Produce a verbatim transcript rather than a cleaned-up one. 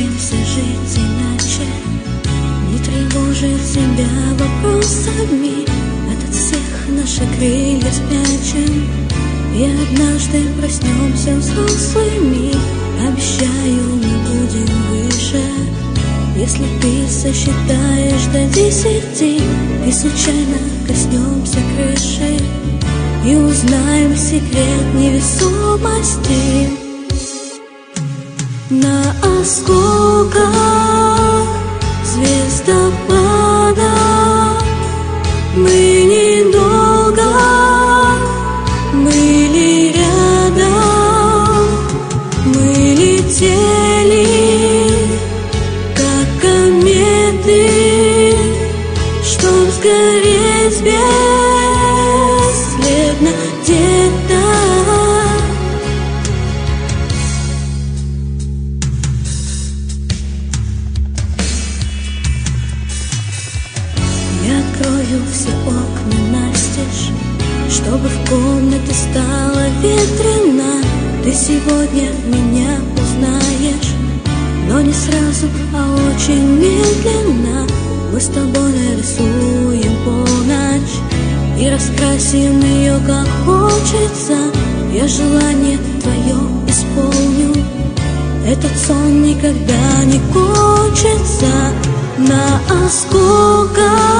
Постараемся жить иначе, не тревожить себя вопросами. От всех наши крылья спрячем, и однажды проснемся взрослыми. Обещаю, мы будем выше, если ты сосчитаешь до десяти и случайно коснемся крыши и узнаем секрет невесомости. На осколках звездопада мы недолго были рядом, мы летели как кометы, чтоб сгореть бесследно где-то. Я открою все окна настежь, чтобы в комнате стало ветрено. Ты сегодня меня узнаешь, но не сразу, а очень медленно. Мы с тобой нарисуем полночь и раскрасим ее как хочется. Я желание твое исполню, этот сон никогда не кончится. На осколках